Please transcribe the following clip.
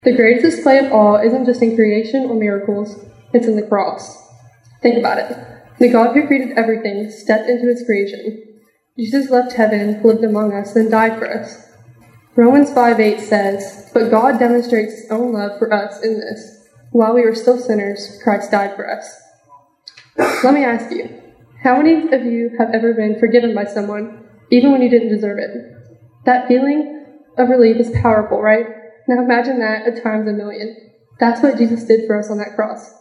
The greatest display of awe isn't just in creation or miracles, it's in the cross. Think about it. The God who created everything stepped into his creation. Jesus left heaven, lived among us, then died for us. Romans 5:8 says, "But God demonstrates his own love for us in this: while we were still sinners, Christ died for us." Let me ask you, how many of you have ever been forgiven by someone, even when you didn't deserve it? That feeling of relief is powerful, right? Now imagine that at times a million. That's what Jesus did for us on that cross.